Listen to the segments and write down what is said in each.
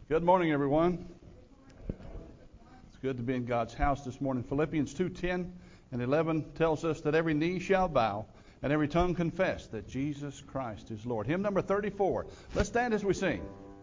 Good morning, everyone. It's good to be in God's house this morning. Philippians 2:10 and 11 tells us that every knee shall bow and every tongue confess that Jesus Christ is Lord. Hymn number 34. Let's stand as we sing.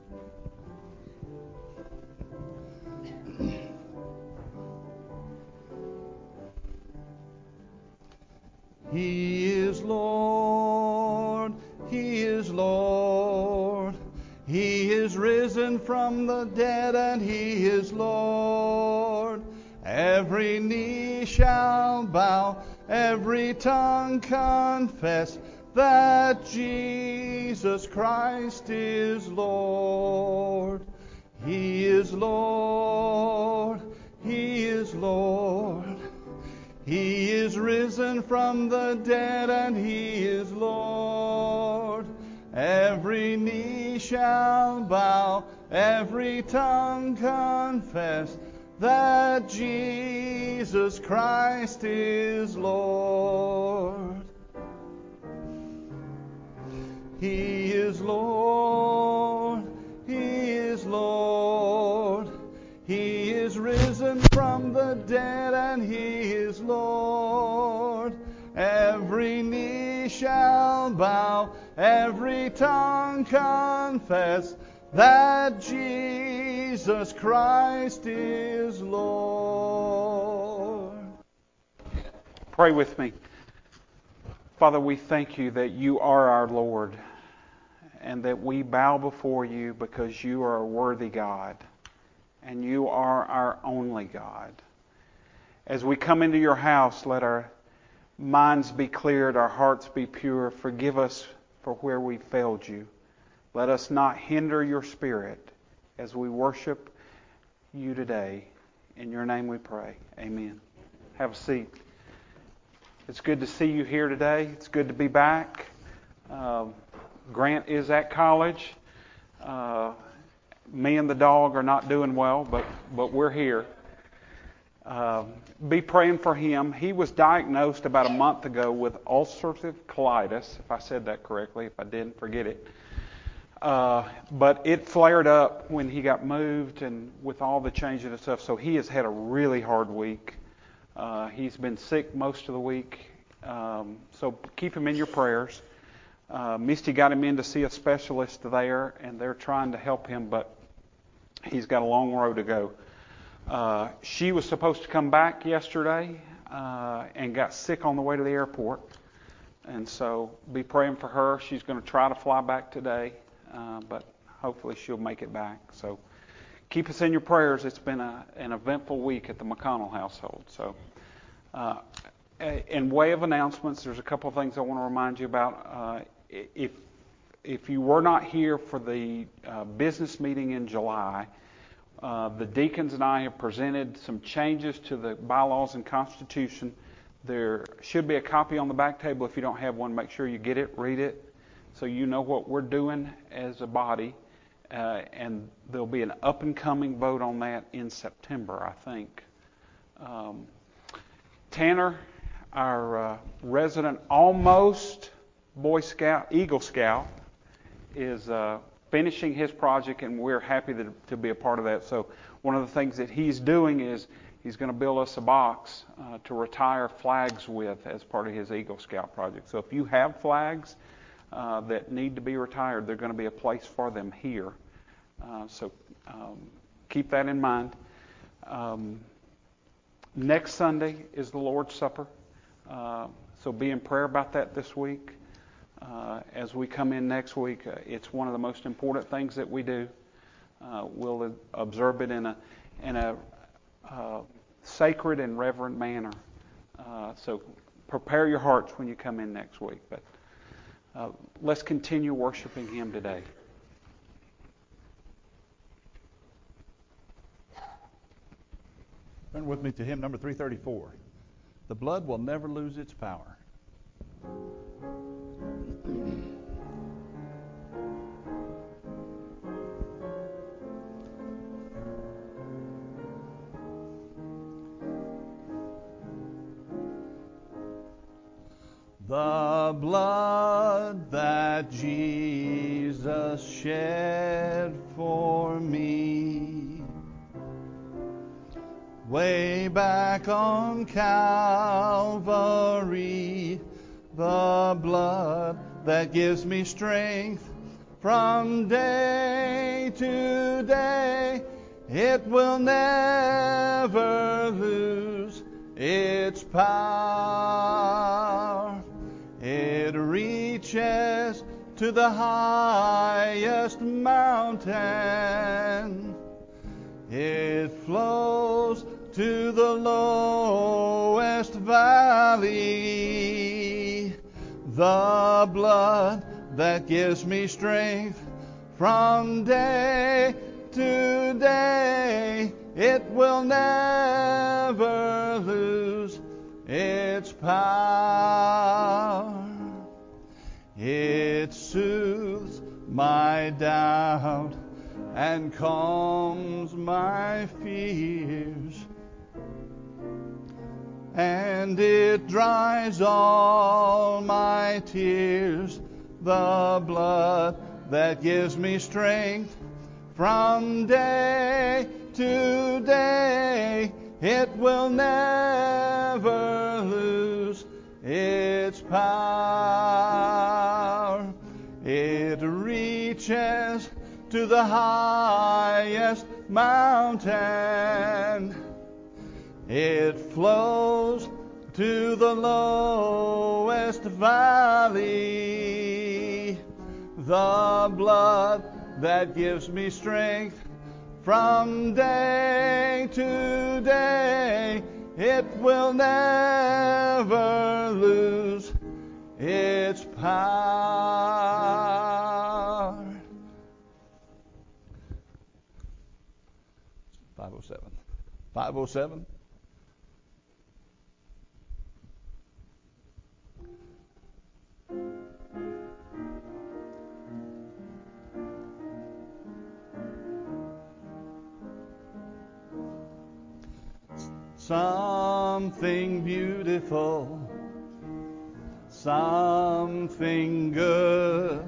He is Lord, He is Lord. He is risen from the dead and He is Lord. Every knee shall bow, every tongue confess that Jesus Christ is Lord. He is Lord, He is Lord. He is risen from the dead and He is Lord. Every knee shall bow, every tongue confess that Jesus Christ is Lord. He is Lord, He is Lord. He is risen from the dead and He is Lord. Every knee shall bow, every tongue confess that Jesus Christ is Lord. Pray with me. Father, we thank You that You are our Lord and that we bow before You because You are a worthy God and You are our only God. As we come into Your house, let our minds be cleared, our hearts be pure. Forgive us for where we failed You. Let us not hinder Your Spirit as we worship You today. In Your name we pray. Amen. Have a seat. It's good to see you here today. It's good to be back. Grant is at college. Me and the dog are not doing well, but we're here. Be praying for him. He was diagnosed about a month ago with ulcerative colitis, if I said that correctly. If I didn't, forget it. But it flared up when he got moved and with all the changing and stuff. So he has had a really hard week. He's been sick most of the week. So keep him in your prayers. Misty got him in to see a specialist there, and they're trying to help him, but he's got a long road to go. She was supposed to come back yesterday and got sick on the way to the airport. And so be praying for her. She's going to try to fly back today, but hopefully she'll make it back. So keep us in your prayers. It's been an eventful week at the McConnell household. So in way of announcements, there's a couple of things I want to remind you about. If you were not here for the business meeting in July, the deacons and I have presented some changes to the bylaws and constitution. There should be a copy on the back table. If you don't have one, make sure you get it, read it, so you know what we're doing as a body. And there'll be an up-and-coming vote on that in September, I think. Tanner, our resident almost Boy Scout, Eagle Scout, is finishing his project, and we're happy to be a part of that. So one of the things that he's doing is he's going to build us a box to retire flags with as part of his Eagle Scout project. So if you have flags that need to be retired, there's going to be a place for them here. So keep that in mind. Next Sunday is the Lord's Supper. So be in prayer about that this week. As we come in next week, it's one of the most important things that we do. We'll observe it in a sacred and reverent manner. So prepare your hearts when you come in next week. But let's continue worshiping Him today. Turn with me to hymn number 334. The blood will never lose its power. The blood that Jesus shed for me way back on Calvary, the blood that gives me strength from day to day. It will never lose its power. It reaches to the highest mountain. It flows to the lowest valley. The blood that gives me strength from day to day, it will never lose its power. It soothes my doubt and calms my fears, and it dries all my tears. The blood that gives me strength from day to day, it will never lose its power. It reaches to the highest mountain. It flows to the lowest valley. The blood that gives me strength from day to day, it will never lose its power. 507. 507. Something beautiful, something good.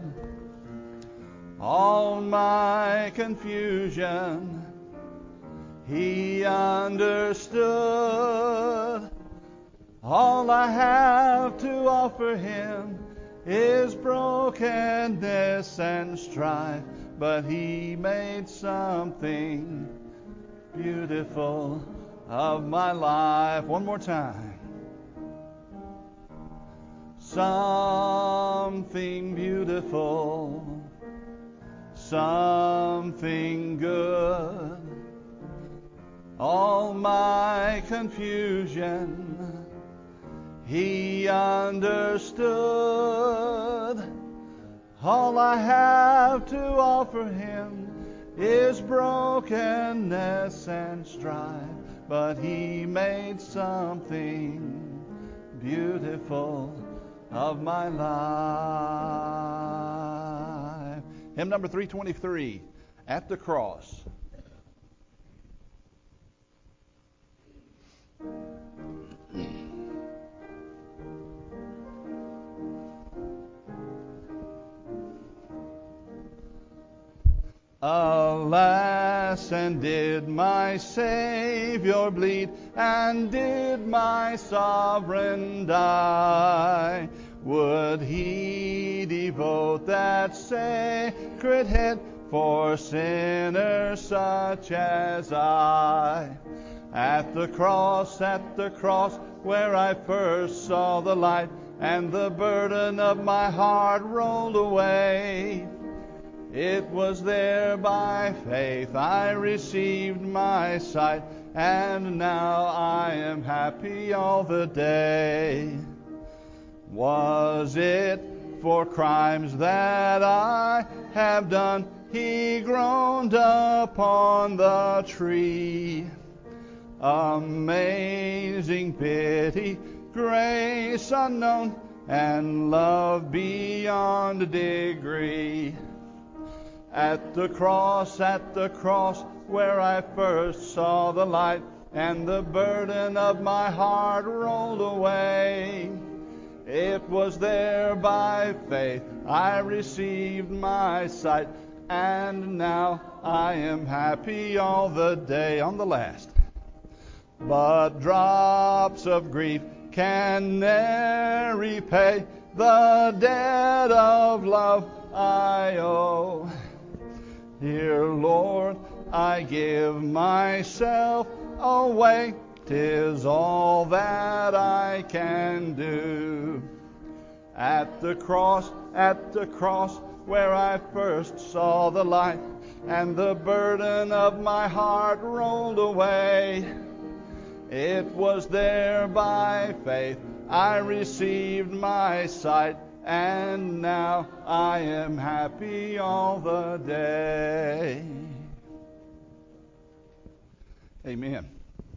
All my confusion, He understood. All I have to offer Him is brokenness and strife, but He made something beautiful of my life. One more time. Something beautiful, something good. All my confusion, He understood. All I have to offer Him is brokenness and strife, but He made something beautiful of my life. Hymn number 323, At the Cross. Alas, and did my Savior bleed, and did my Sovereign die? Would He devote that sacred head for sinners such as I? At the cross, where I first saw the light, and the burden of my heart rolled away. It was there by faith I received my sight, and now I am happy all the day. Was it for crimes that I have done He groaned upon the tree? Amazing pity, grace unknown, and love beyond degree. At the cross, where I first saw the light, and the burden of my heart rolled away. It was there by faith I received my sight, and now I am happy all the day. On the last. but drops of grief can ne'er repay the debt of love I owe. Dear Lord, I give myself away. 'Tis all that I can do. At the cross, where I first saw the light, and the burden of my heart rolled away. It was there by faith I received my sight, and now I am happy all the day. Amen.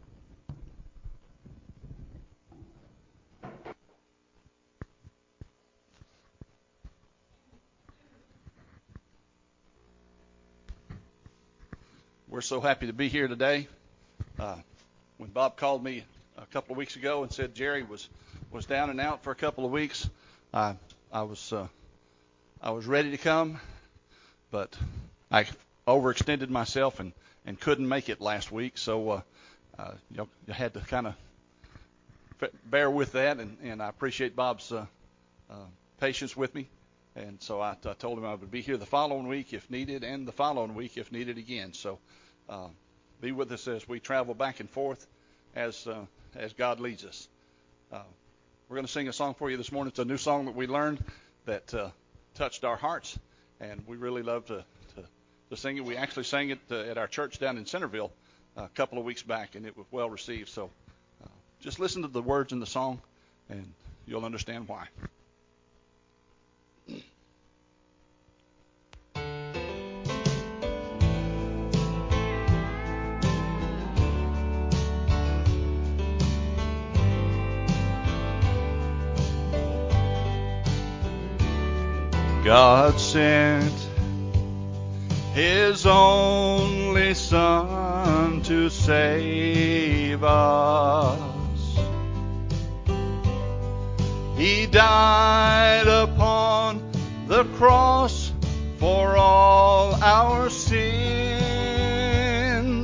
We're so happy to be here today. When Bob called me a couple of weeks ago and said Jerry was down and out for a couple of weeks, I was ready to come, but I overextended myself and couldn't make it last week. So you had to kind of bear with that, and I appreciate Bob's patience with me. And so I told him I would be here the following week if needed, and the following week if needed again. So be with us as we travel back and forth as God leads us. We're going to sing a song for you this morning. It's a new song that we learned that touched our hearts, and we really love to sing it. We actually sang it at our church down in Centerville a couple of weeks back, and it was well received. So just listen to the words in the song, and you'll understand why. God sent His only Son to save us. He died upon the cross for all our sin.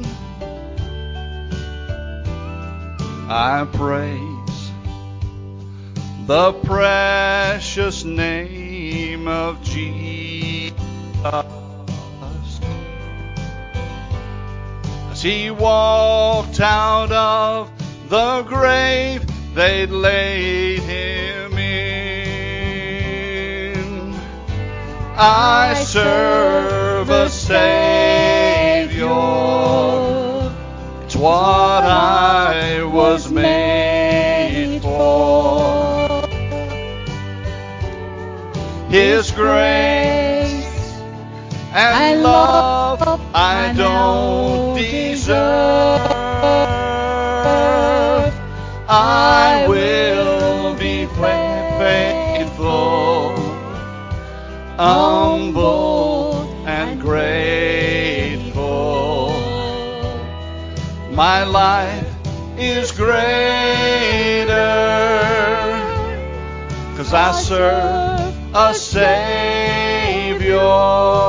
I praise the precious name of Jesus. As He walked out of the grave they'd laid Him in. I serve a Savior. It's what I was made for. His grace and love I don't deserve. I will be faithful, humble and grateful. My life is greater, 'cause I serve a Savior.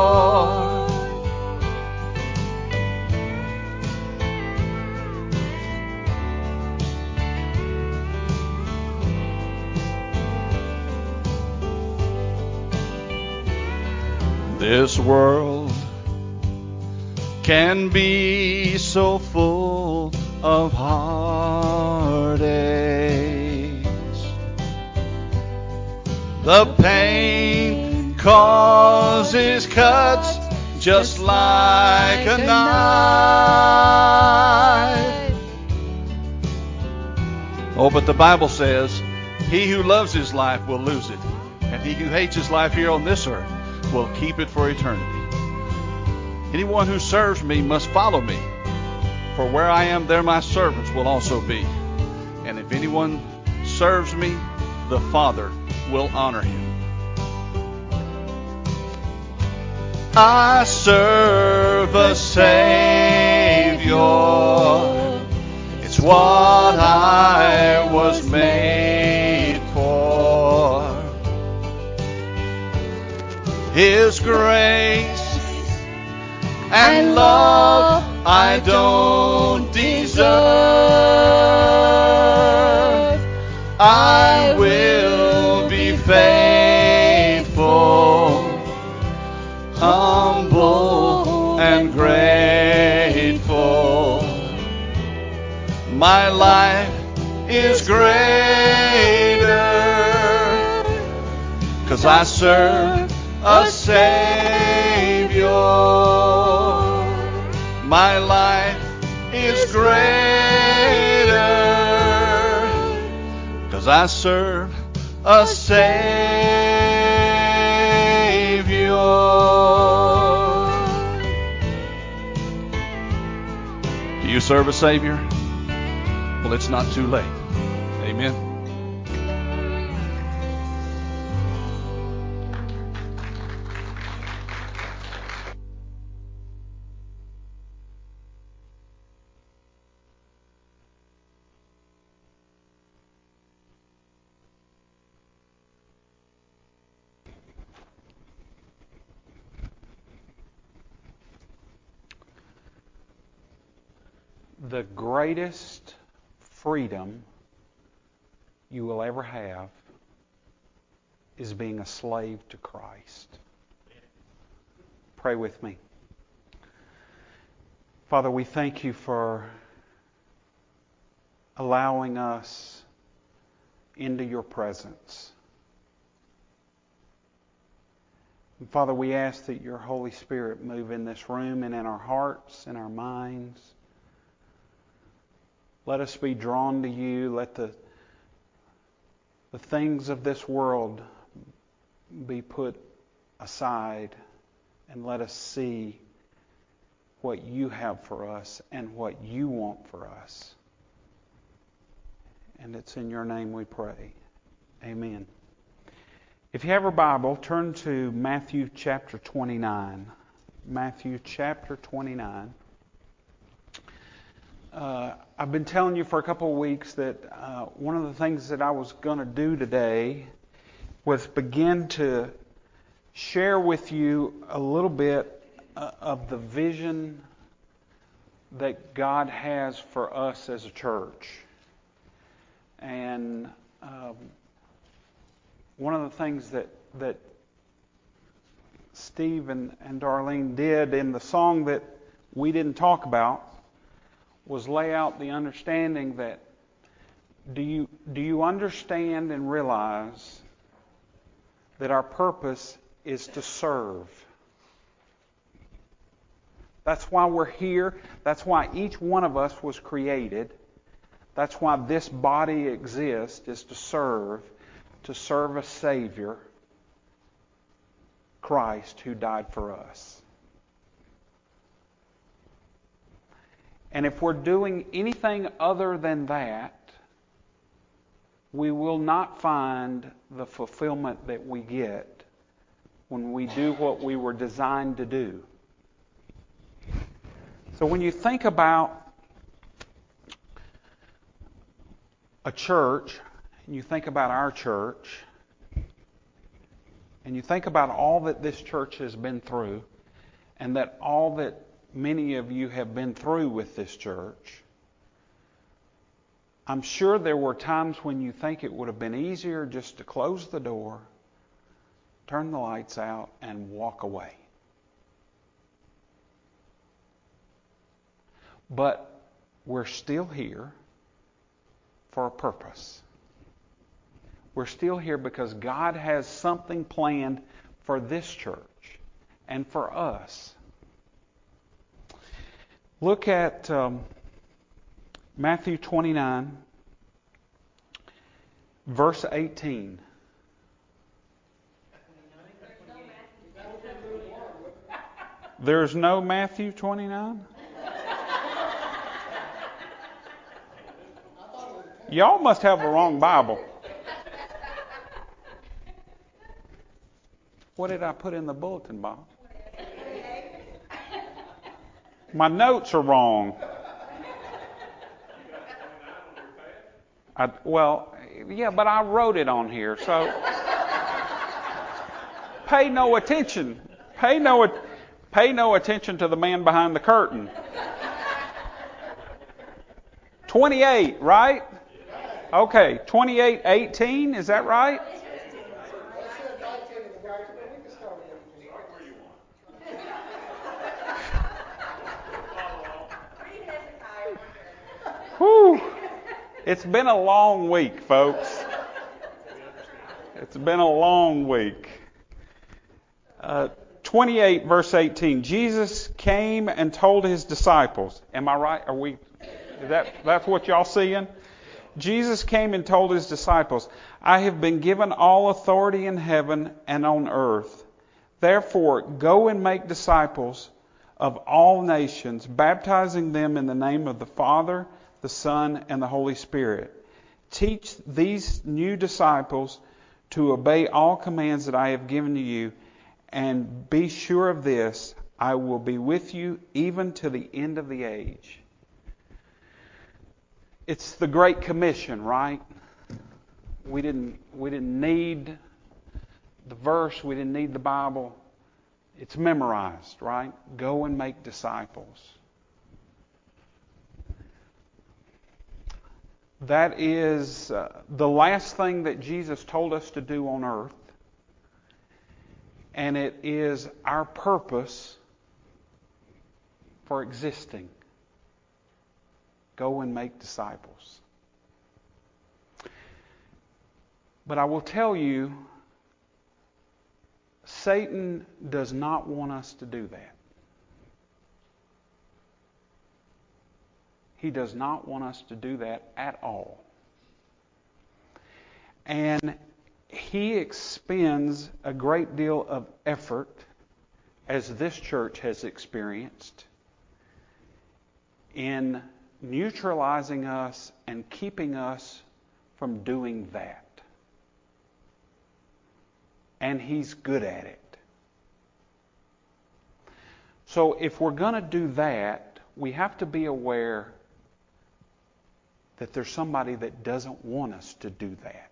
This world can be so full of heartaches. The pain causes cuts just like a knife. Oh, but the Bible says, he who loves his life will lose it, and he who hates his life here on this earth will keep it for eternity. Anyone who serves me must follow me, for where I am, there my servants will also be. And if anyone serves me, the Father will honor him. I serve a Savior. It's what I was made for. His grace and love I don't deserve. I will be faithful, humble and grateful. My life is greater, 'cause I serve a Savior. My life is greater, 'cause I serve a Savior. Do you serve a Savior? Well, it's not too late. Amen. The greatest freedom you will ever have is being a slave to Christ. Pray with me. Father, we thank you for allowing us into your presence. And Father, we ask that your Holy Spirit move in this room and in our hearts and our minds. Let us be drawn to you. Let the things of this world be put aside, and let us see what you have for us and what you want for us. And it's in your name we pray. Amen. If you have a Bible, turn to Matthew chapter 29. Matthew chapter 29. I've been telling you for a couple of weeks that one of the things that I was going to do today was begin to share with you a little bit of the vision that God has for us as a church. And one of the things that Steve and Darlene did in the song that we didn't talk about was lay out the understanding that do you understand and realize that our purpose is to serve? That's why we're here. That's why each one of us was created. That's why this body exists, is to serve a Savior, Christ, who died for us. And if we're doing anything other than that, we will not find the fulfillment that we get when we do what we were designed to do. So when you think about a church, and you think about our church, and you think about all that this church has been through, and that all that many of you have been through with this church, I'm sure there were times when you think it would have been easier just to close the door, turn the lights out, and walk away. But we're still here for a purpose. We're still here because God has something planned for this church and for us. Look at Matthew 29, verse 18. There's no Matthew 29? Y'all must have a wrong Bible. What did I put in the bulletin box? My notes are wrong. But I wrote it on here, so pay no attention. Pay no attention to the man behind the curtain. 28, right? Okay, 28:18, is that right? Whew. It's been a long week, folks. It's been a long week. 28 verse 18. Jesus came and told his disciples. Am I right? That's what y'all seeing? Jesus came and told his disciples, I have been given all authority in heaven and on earth. Therefore, go and make disciples of all nations, baptizing them in the name of the Father, the Son, and the Holy Spirit. Teach these new disciples to obey all commands that I have given to you, and be sure of this, I will be with you even to the end of the age. It's the Great Commission, right? We didn't need the verse, we didn't need the Bible. It's memorized, right? Go and make disciples. That is the last thing that Jesus told us to do on earth. And it is our purpose for existing. Go and make disciples. But I will tell you, Satan does not want us to do that. He does not want us to do that at all. And he expends a great deal of effort, as this church has experienced, in neutralizing us and keeping us from doing that. And he's good at it. So if we're going to do that, we have to be aware that there's somebody that doesn't want us to do that.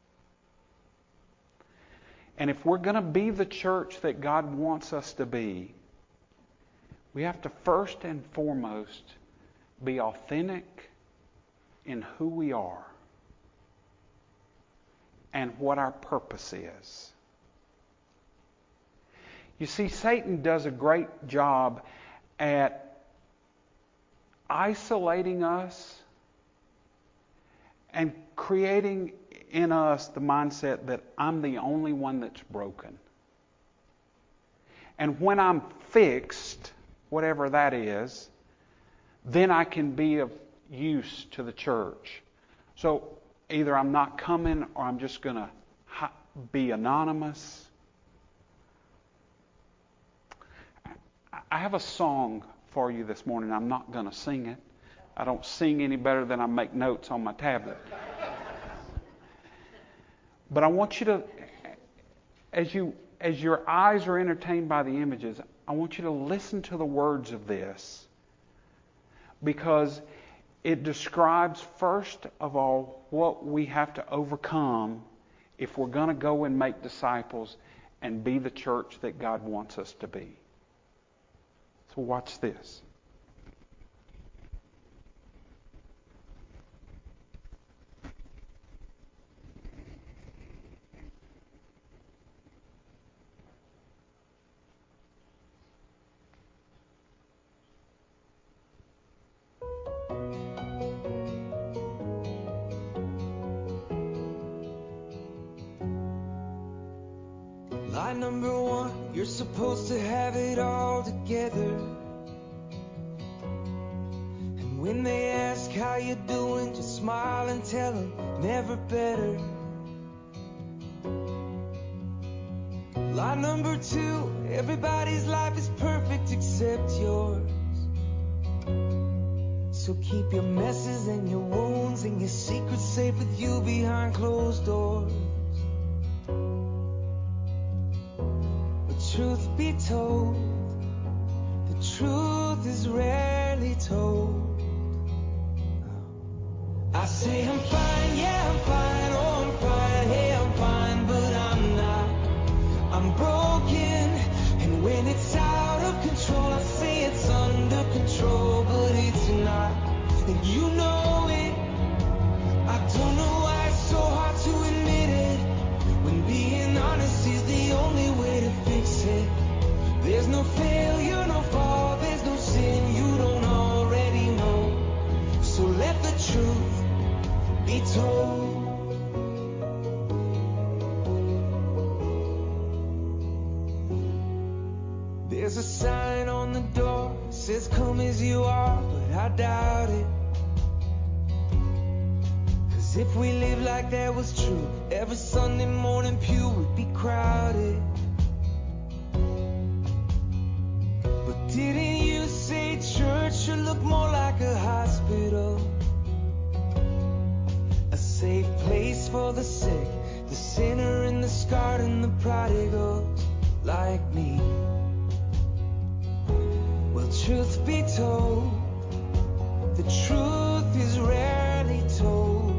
And if we're going to be the church that God wants us to be, we have to first and foremost be authentic in who we are and what our purpose is. You see, Satan does a great job at isolating us and creating in us the mindset that I'm the only one that's broken. And when I'm fixed, whatever that is, then I can be of use to the church. So either I'm not coming or I'm just going to be anonymous. I have a song for you this morning. I'm not going to sing it. I don't sing any better than I make notes on my tablet. But I want you to, as your eyes are entertained by the images, I want you to listen to the words of this, because it describes, first of all, what we have to overcome if we're going to go and make disciples and be the church that God wants us to be. So watch this. Line number one, you're supposed to have it all together. And when they ask how you doing, just smile and tell them never better. Line number two, everybody's life is perfect except yours. So keep your messes and your wounds and your secrets safe with you behind closed doors. Truth be told, the truth is rarely told. I say I'm fine, yeah I'm fine, oh I'm fine, hey I'm fine, but I'm not. I'm broken, and when it's out of control, I say it's under control, but it's not. And you know it, I don't know says you are, but I doubt it. 'Cause if we live like that was true, every Sunday morning pew would be crowded. But didn't you say church should look more like a hospital? A safe place for the sick, the sinner and the scarred and the prodigals like me. Well, truth be told, the truth is rarely told.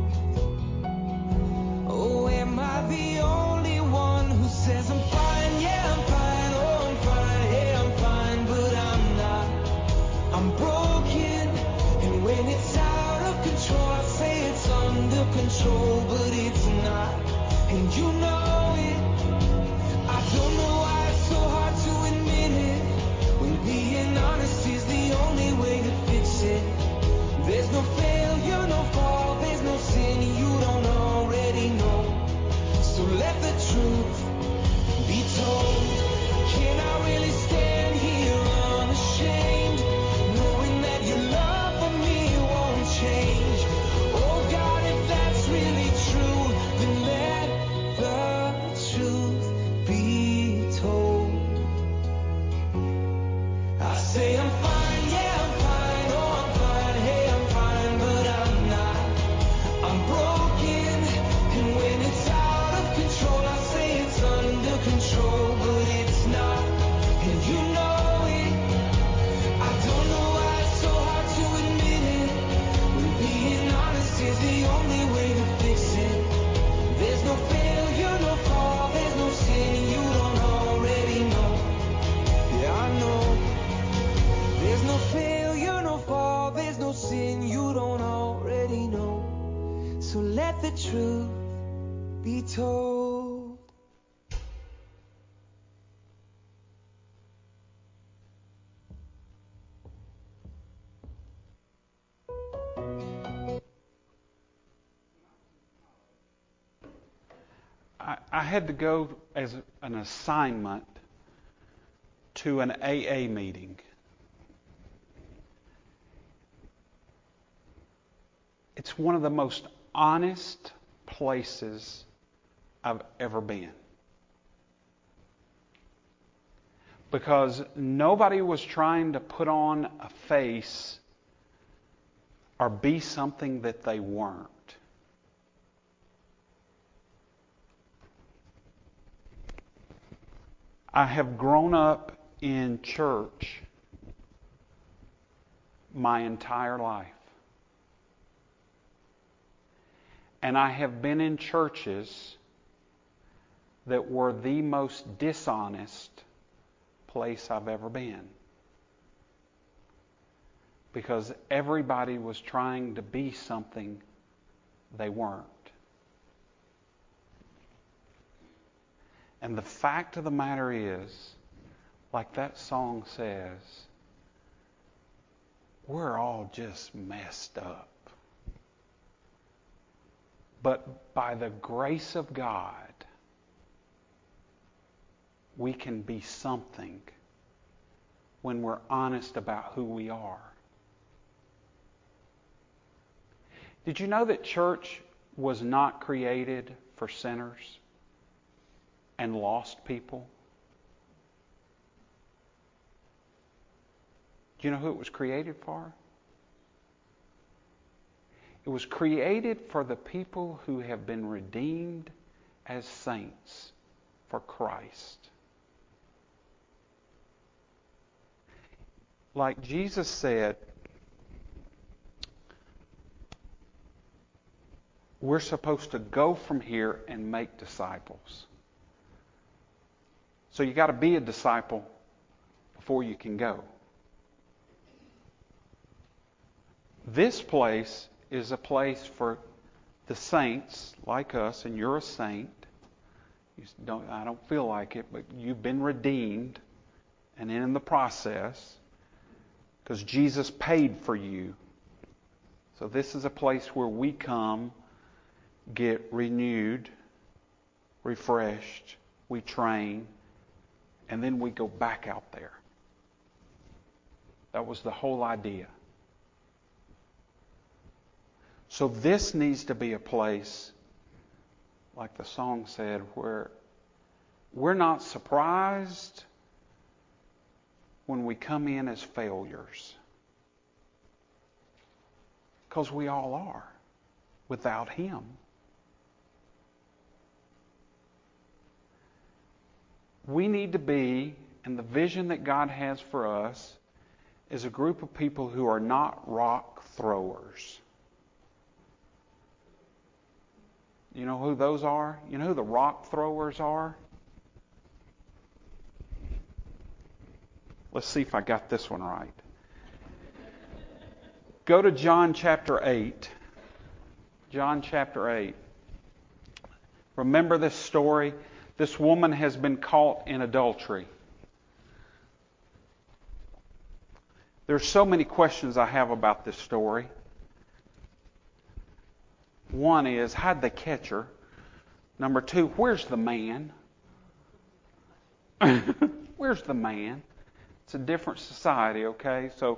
Oh, am I the only one who says I'm fine? Yeah, I'm fine. Oh, I'm fine. Hey, I'm fine, but I'm not. I'm broken, and when it's out of control, I say it's under control, but it's not. And you know it. I don't know why it's so hard to admit it, when being honest is the only way to fix it. There's no failure, no fall, there's no sin you don't already know. So let the truth be told. Can I really stand here unashamed, knowing that your love for me won't change? Oh God, if that's really true, then let the truth be told. I say I'm fine, yeah, I'm fine, oh, I'm fine, hey, I'm fine, but I'm not. I'm broken, and when it's out of control, I say it's under control, but it's not. And you know it. I don't know why it's so hard to admit it, when being honest is the only way to fix it. There's no failure, no fall, there's no sin you don't already know. Yeah, I know. There's no failure, no fall, there's no sin you don't already know. So let the truth be told. I had to go as an assignment to an AA meeting. It's one of the most honest places I've ever been. Because nobody was trying to put on a face or be something that they weren't. I have grown up in church my entire life. And I have been in churches that were the most dishonest place I've ever been. Because everybody was trying to be something they weren't. And the fact of the matter is, like that song says, we're all just messed up. But by the grace of God, we can be something when we're honest about who we are. Did you know that church was not created for sinners and lost people? Do you know who it was created for? It was created for the people who have been redeemed as saints for Christ. Like Jesus said, we're supposed to go from here and make disciples. So you got to be a disciple before you can go. This place is a place for the saints like us, and you're a saint. I don't feel like it, but you've been redeemed and in the process because Jesus paid for you. So this is a place where we come, get renewed, refreshed, we train, and then we go back out there. That was the whole idea. So this needs to be a place, like the song said, where we're not surprised when we come in as failures. Because we all are, without Him. We need to be, and the vision that God has for us is a group of people who are not rock throwers. You know who those are? You know who the rock throwers are? Let's see if I got this one right. Go to John chapter 8. John chapter 8. Remember this story? This woman has been caught in adultery. There's so many questions I have about this story. One is, how'd they catch her? Number two, where's the man? Where's the man? It's a different society, okay? So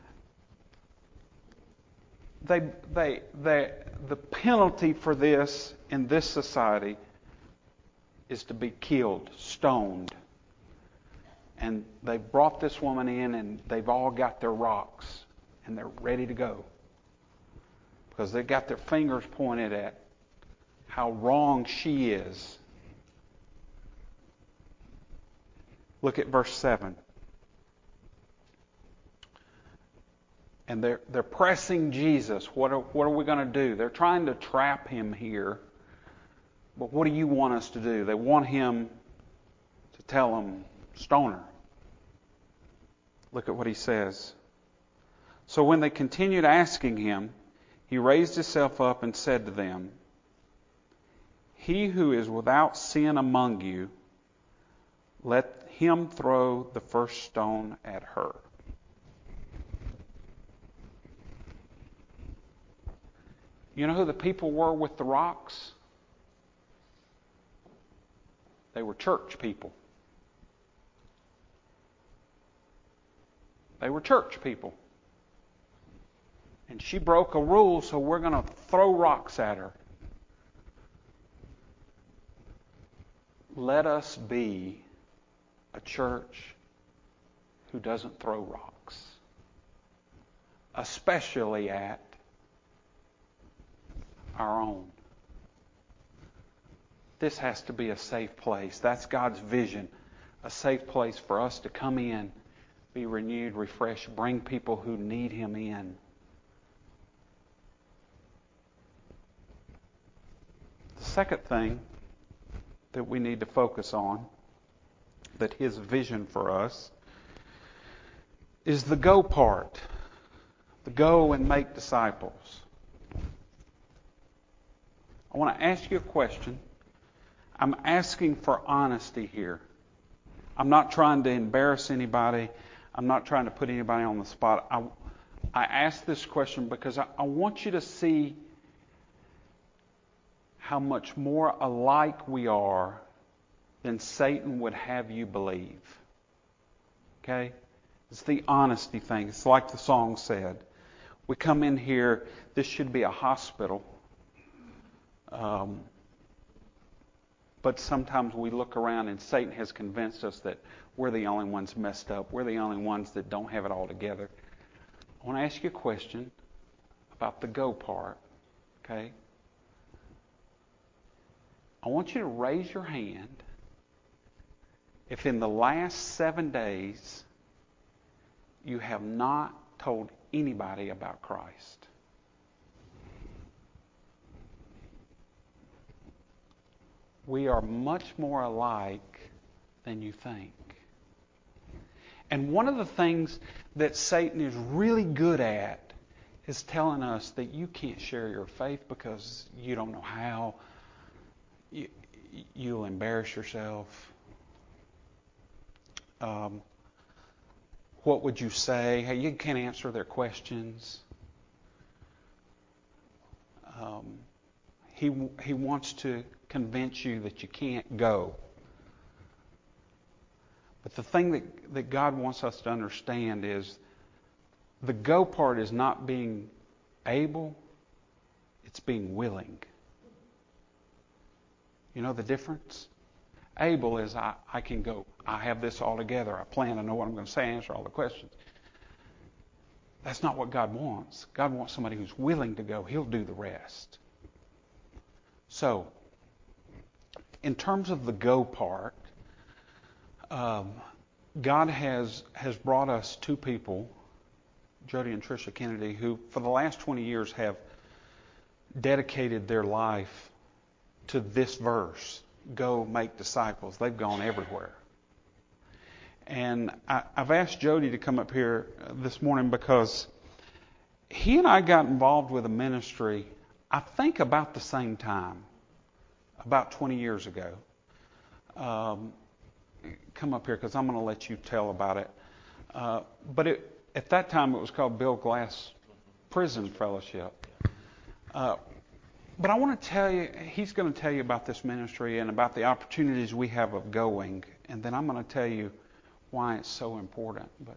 the penalty for this in this society is to be killed, stoned. And they brought this woman in, and they've all got their rocks, and they're ready to go. Because they've got their fingers pointed at how wrong she is. Look at verse 7. And they're pressing Jesus. What are we going to do? They're trying to trap him here. But what do you want us to do? They want him to tell them, stone her. Look at what he says. So when they continued asking him, he raised himself up and said to them, "He who is without sin among you, let him throw the first stone at her." You know who the people were with the rocks? They were church people. They were church people. And she broke a rule, so we're going to throw rocks at her. Let us be a church who doesn't throw rocks, especially at our own. This has to be a safe place. That's God's vision. A safe place for us to come in, be renewed, refreshed, bring people who need Him in. The second thing that we need to focus on, that His vision for us, is the go part. The go and make disciples. I want to ask you a question. I'm asking for honesty here. I'm not trying to embarrass anybody. I'm not trying to put anybody on the spot. I ask this question because I want you to see how much more alike we are than Satan would have you believe. Okay? It's the honesty thing. It's like the song said. We come in here, this should be a hospital. But sometimes we look around and Satan has convinced us that we're the only ones messed up. We're the only ones that don't have it all together. I want to ask you a question about the go part. Okay? I want you to raise your hand if in the last 7 days you have not told anybody about Christ. We are much more alike than you think. And one of the things that Satan is really good at is telling us that you can't share your faith because you don't know how. You'll embarrass yourself. What would you say? Hey, you can't answer their questions. He wants to convince you that you can't go. But the thing that God wants us to understand is The go part is not being able, it's being willing. You know the difference? Able is I can go. I have this all together. I plan. I know what I'm going to say, answer all the questions. That's not what God wants. God wants somebody who's willing to go. He'll do the rest. So, in terms of the go part, God has brought us two people, Jody and Tricia Kennedy, who for the last 20 years have dedicated their life to this verse, go make disciples. They've gone everywhere. And I've asked Jody to come up here this morning because he and I got involved with a ministry, I think about the same time, about 20 years ago. Come up here because I'm going to let you tell about it. But at that time it was called Bill Glass Prison Fellowship. But I want to tell you, he's going to tell you about this ministry and about the opportunities we have of going. And then I'm going to tell you why it's so important. But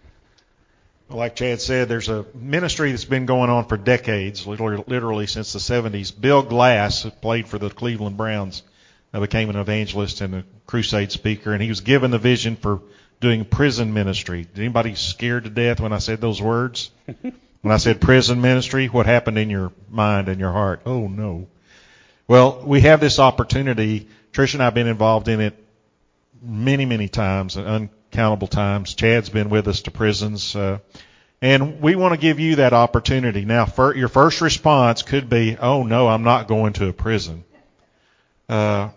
like Chad said, there's a ministry that's been going on for decades, literally since the 70s. Bill Glass played for the Cleveland Browns, became an evangelist and a crusade speaker, and he was given the vision for doing prison ministry. Did anybody scared to death when I said those words? When I said prison ministry, what happened in your mind and your heart? Oh, no. Well, we have this opportunity. Trish and I have been involved in it many, many times, uncountable times. Chad's been with us to prisons. And we want to give you that opportunity. Now, your first response could be, oh, no, I'm not going to a prison. But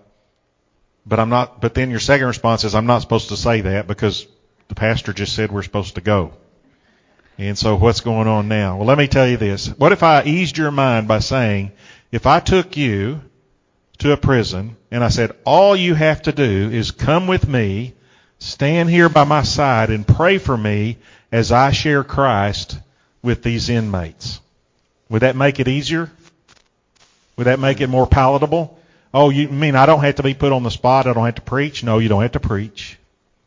then your second response is, I'm not supposed to say that because the pastor just said we're supposed to go. And so what's going on now? Well, let me tell you this. What if I eased your mind by saying, if I took you to a prison and I said, all you have to do is come with me, stand here by my side and pray for me as I share Christ with these inmates. Would that make it easier? Would that make it more palatable? Oh, you mean I don't have to be put on the spot? I don't have to preach? No, you don't have to preach.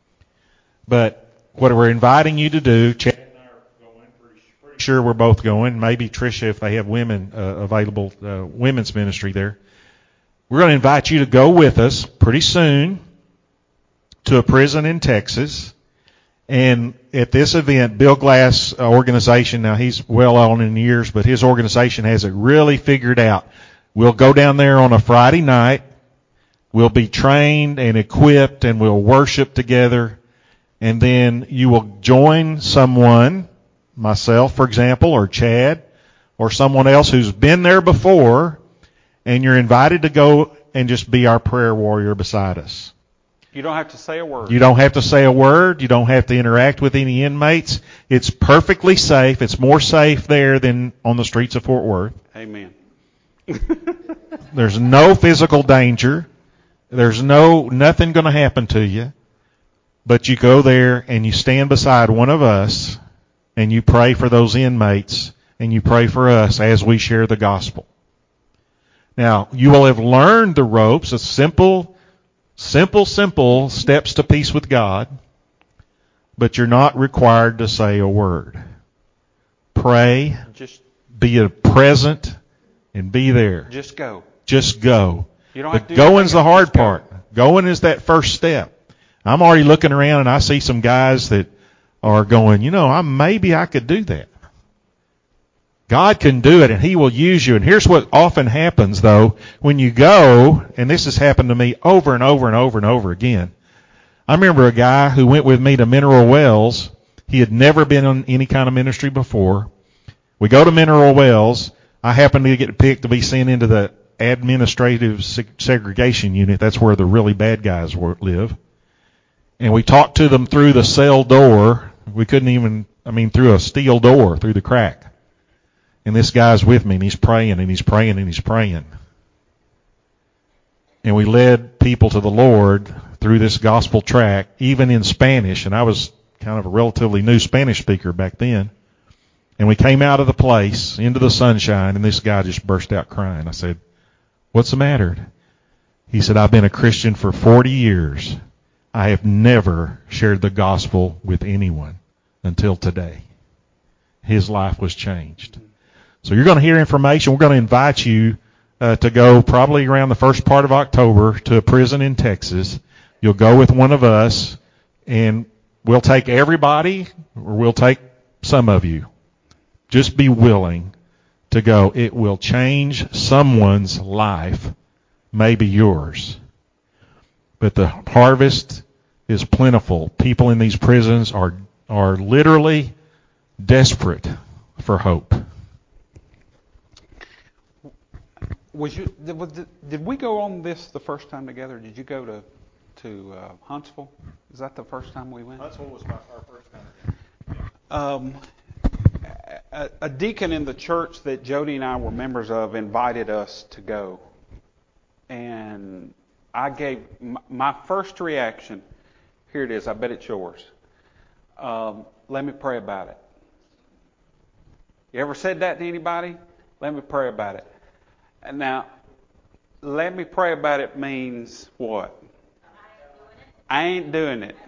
But what we're inviting you to do, Chad and I are going, pretty sure we're both going. Maybe Tricia, if they have women available, women's ministry there. We're going to invite you to go with us pretty soon to a prison in Texas. And at this event, Bill Glass organization, now he's well on in years, but his organization has it really figured out. We'll go down there on a Friday night. We'll be trained and equipped and we'll worship together. And then you will join someone, myself, for example, or Chad, or someone else who's been there before, and you're invited to go and just be our prayer warrior beside us. you don't have to say a word. You don't have to say a word. You don't have to interact with any inmates. It's perfectly safe. It's more safe there than on the streets of Fort Worth. Amen. There's no physical danger. There's nothing going to happen to you. But you go there and you stand beside one of us and you pray for those inmates and you pray for us as we share the gospel. Now, you will have learned the ropes, a simple steps to peace with God, but you're not required to say a word. Pray, be present, and be there. Just go. Just go. You don't but have to going's the hard part. Going is that first step. I'm already looking around and I see some guys that are going, maybe I could do that. God can do it and He will use you. And here's what often happens though, when you go, and this has happened to me over and over and over and over again. I remember a guy who went with me to Mineral Wells. He had never been on any kind of ministry before. We go to Mineral Wells. I happen to get picked to be sent into the administrative segregation unit. That's where the really bad guys live. And we talked to them through the cell door. We couldn't even, through a steel door, through the crack. And this guy's with me, and he's praying, and he's praying, and he's praying. And we led people to the Lord through this gospel tract, even in Spanish. And I was kind of a relatively new Spanish speaker back then. And we came out of the place into the sunshine, and this guy just burst out crying. I said, "What's the matter?" He said, "I've been a Christian for 40 years. I have never shared the gospel with anyone until today." his life was changed. So you're going to hear information. We're going to invite you to go probably around the first part of October to a prison in Texas. You'll go with one of us, and we'll take everybody, or we'll take some of you. Just be willing to go. It will change someone's life, maybe yours. But the harvest is plentiful. People in these prisons are literally desperate for hope. Did we go on this the first time together? Did you go to Huntsville? Is that the first time we went? Huntsville was our first time. A deacon in the church that Jody and I were members of invited us to go. And I gave my first reaction. Here it is. I bet it's yours. Let me pray about it. You ever said that to anybody? Let me pray about it. And now, let me pray about it means what? I ain't doing it.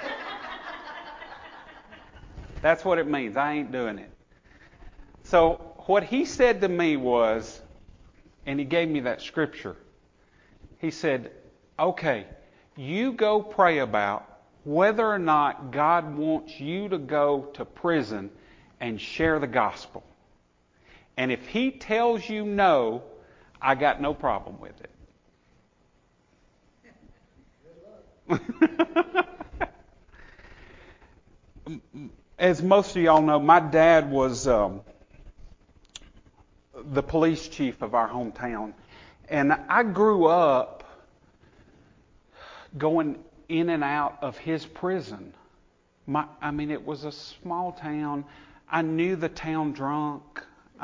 That's what it means. I ain't doing it. So what he said to me was, and he gave me that scripture. He said, okay, you go pray about whether or not God wants you to go to prison and share the gospel. And if he tells you no, I got no problem with it. As most of y'all know, my dad was the police chief of our hometown. And I grew up going in and out of his prison. It was a small town. I knew the town drunk.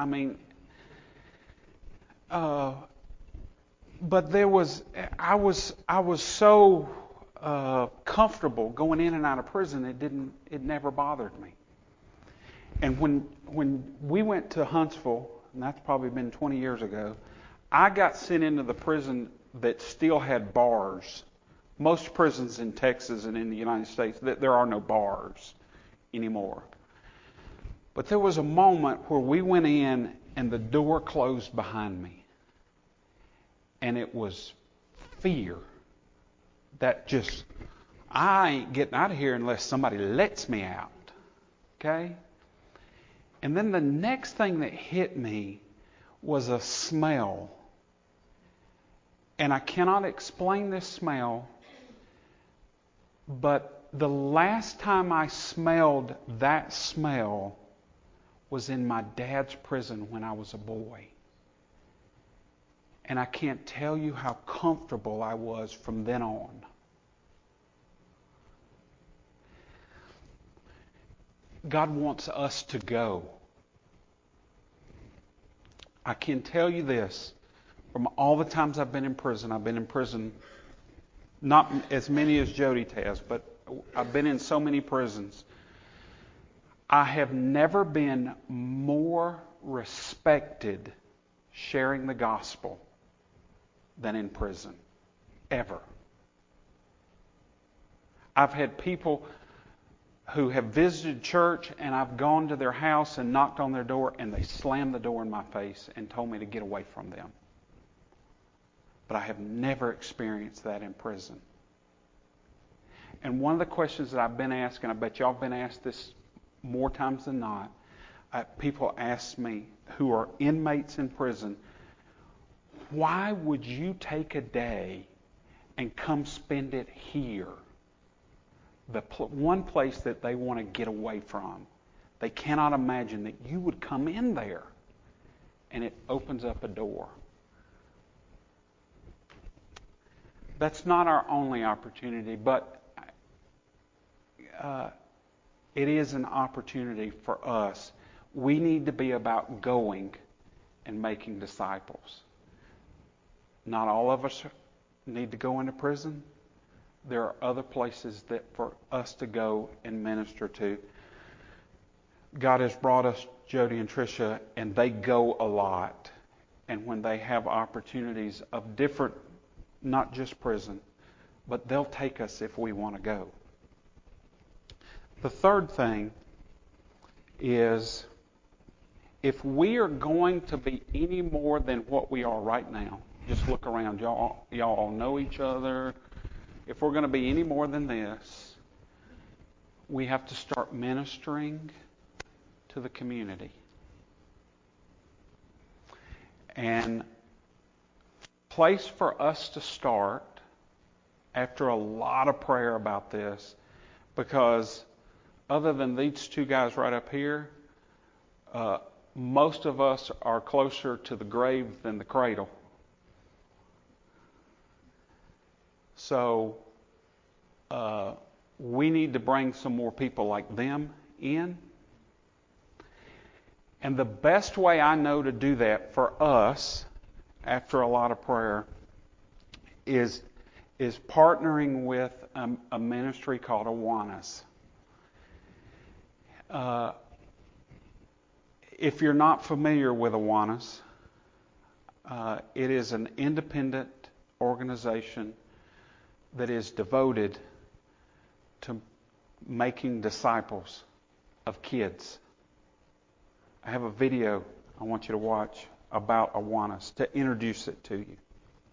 But I was so comfortable going in and out of prison. It never bothered me. And when we went to Huntsville, and that's probably been 20 years ago, I got sent into the prison that still had bars. Most prisons in Texas and in the United States, there are no bars anymore. But there was a moment where we went in and the door closed behind me. And it was fear that just, I ain't getting out of here unless somebody lets me out. Okay? And then the next thing that hit me was a smell. And I cannot explain this smell, but the last time I smelled that smell was in my dad's prison when I was a boy. And I can't tell you how comfortable I was from then on. God wants us to go. I can tell you this, from all the times I've been in prison, not as many as Jody has, but I've been in so many prisons. I have never been more respected sharing the gospel than in prison. Ever. I've had people who have visited church and I've gone to their house and knocked on their door and they slammed the door in my face and told me to get away from them. But I have never experienced that in prison. And one of the questions that I've been asked, and I bet y'all have been asked this more times than not, people ask me who are inmates in prison, why would you take a day and come spend it here? The one place that they want to get away from. They cannot imagine that you would come in there and it opens up a door. That's not our only opportunity, but it is an opportunity for us. We need to be about going and making disciples. Not all of us need to go into prison. There are other places that for us to go and minister to. God has brought us, Jody and Tricia, and they go a lot. And when they have opportunities of different, not just prison, but they'll take us if we want to go. The third thing is if we are going to be any more than what we are right now, just look around. Y'all all know each other. If we're going to be any more than this, we have to start ministering to the community. And place for us to start after a lot of prayer about this, because other than these two guys right up here, most of us are closer to the grave than the cradle. So we need to bring some more people like them in. And the best way I know to do that for us, after a lot of prayer, is partnering with a ministry called Awanas. If you're not familiar with Awanas, it is an independent organization that is devoted to making disciples of kids. I have a video I want you to watch about Awanas to introduce it to you.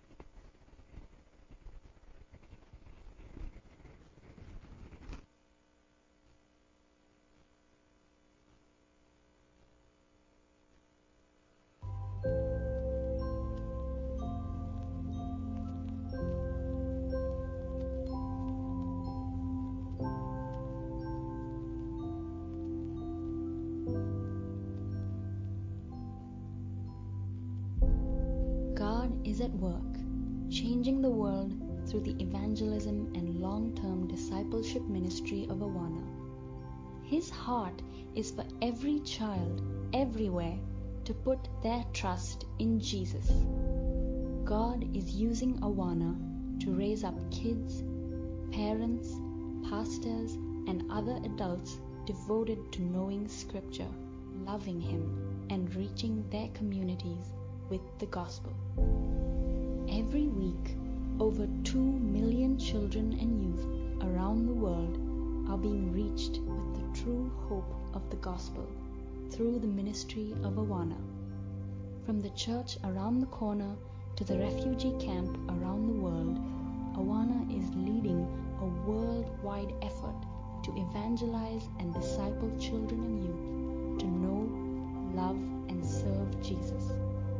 God is at work, changing the world through the evangelism and long-term discipleship ministry of Awana. His heart is for every child, everywhere, to put their trust in Jesus. God is using Awana to raise up kids, parents, pastors, and other adults devoted to knowing Scripture, loving Him, and reaching their communities with the gospel. Every week, over 2 million children and youth around the world are being reached with the true hope of the gospel through the ministry of Awana. From the church around the corner to the refugee camp around the world, Awana is leading a worldwide effort to evangelize and disciple children and youth to know, love, and serve Jesus.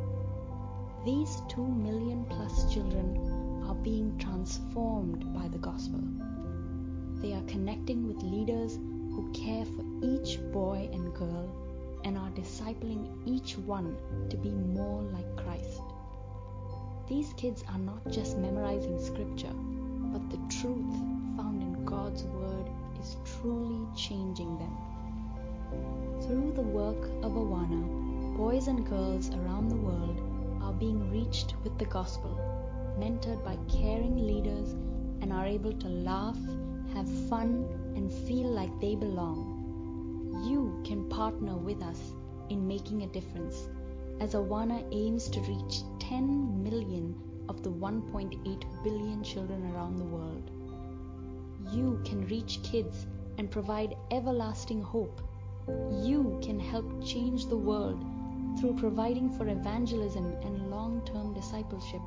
These 2 million plus children are being transformed by the gospel. They are connecting with leaders who care for each boy and girl and are discipling each one to be more like Christ. These kids are not just memorizing Scripture, but the truth found in God's Word is truly changing them. Through the work of Awana, boys and girls around the world are being reached with the gospel, mentored by caring leaders, and are able to laugh, have fun, and feel like they belong. You can partner with us in making a difference, as Awana aims to reach 10 million of the 1.8 billion children around the world. You can reach kids and provide everlasting hope. You can help change the world through providing for evangelism and long-term discipleship.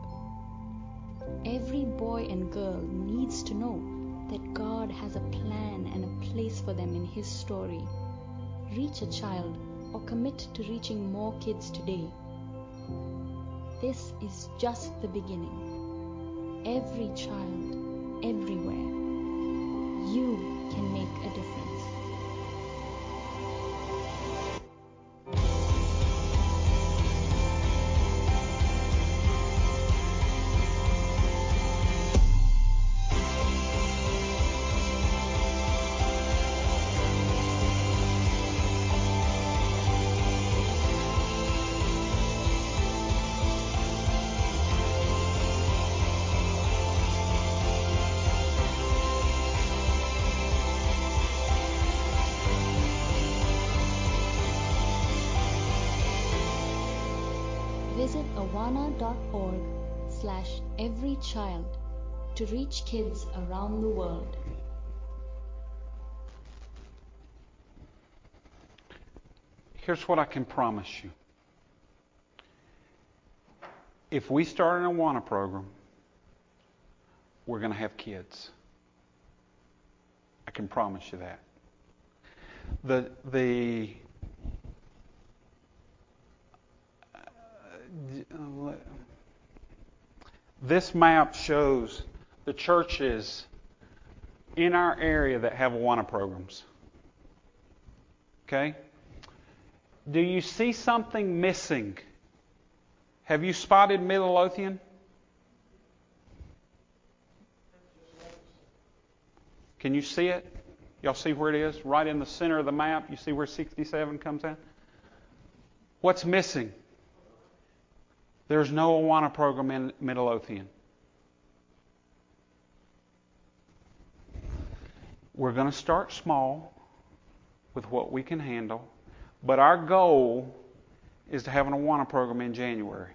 Every boy and girl needs to know that God has a plan and a place for them in His story. Reach a child or commit to reaching more kids today. This is just the beginning. Every child, everywhere. You can make a difference. Visit awana.org/everychild to reach kids around the world. Here's what I can promise you. If we start an Awana program, we're going to have kids. I can promise you that. This map shows the churches in our area that have Awana programs. Okay? Do you see something missing? Have you spotted Midlothian? Can you see it? Y'all see where it is? Right in the center of the map. You see where 67 comes in? What's missing? There's no Awana program in Midlothian. We're going to start small with what we can handle, but our goal is to have an Awana program in January.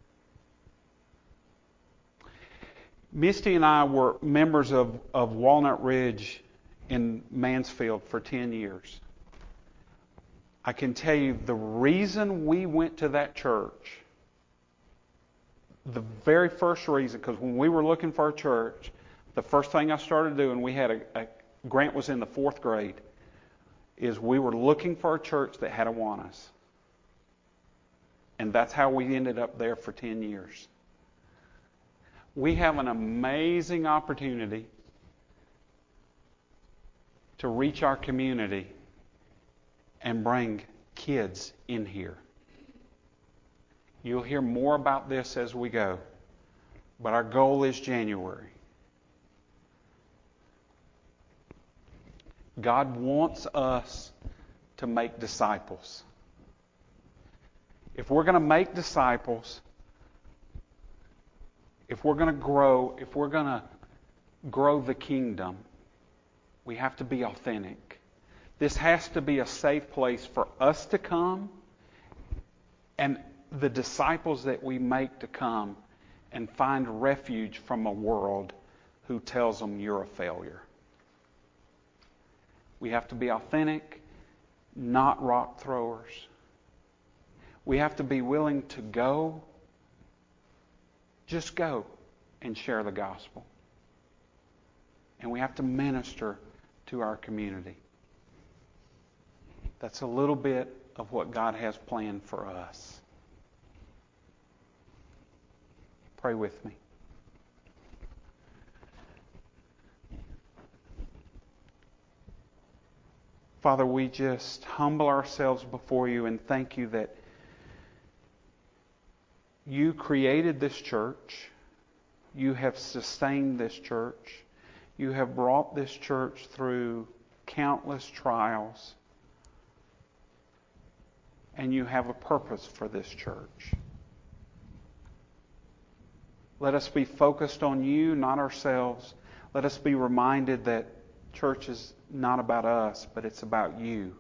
Misty and I were members of Walnut Ridge in Mansfield for 10 years. I can tell you the reason we went to that church, the very first reason, because when we were looking for a church, the first thing I started doing, we had Grant was in the 4th grade, is we were looking for a church that had Awanas. And that's how we ended up there for 10 years. We have an amazing opportunity to reach our community and bring kids in here. You'll hear more about this as we go, but our goal is January. God wants us to make disciples. If we're going to make disciples, if we're going to grow the kingdom, we have to be authentic. This has to be a safe place for us to come and the disciples that we make to come and find refuge from a world who tells them you're a failure. We have to be authentic, not rock throwers. We have to be willing to go, just go and share the gospel. And we have to minister to our community. That's a little bit of what God has planned for us. Pray with me. Father, we just humble ourselves before you and thank you that you created this church. You have sustained this church. You have brought this church through countless trials. And you have a purpose for this church. Let us be focused on you, not ourselves. Let us be reminded that church is not about us, but it's about you.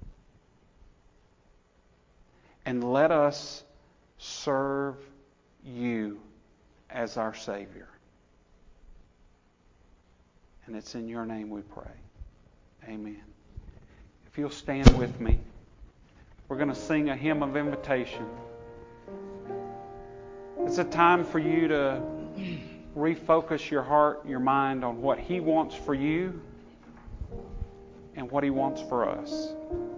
And let us serve you as our Savior. And it's in your name we pray. Amen. If you'll stand with me, we're going to sing a hymn of invitation. It's a time for you to refocus your heart, your mind on what He wants for you and what He wants for us.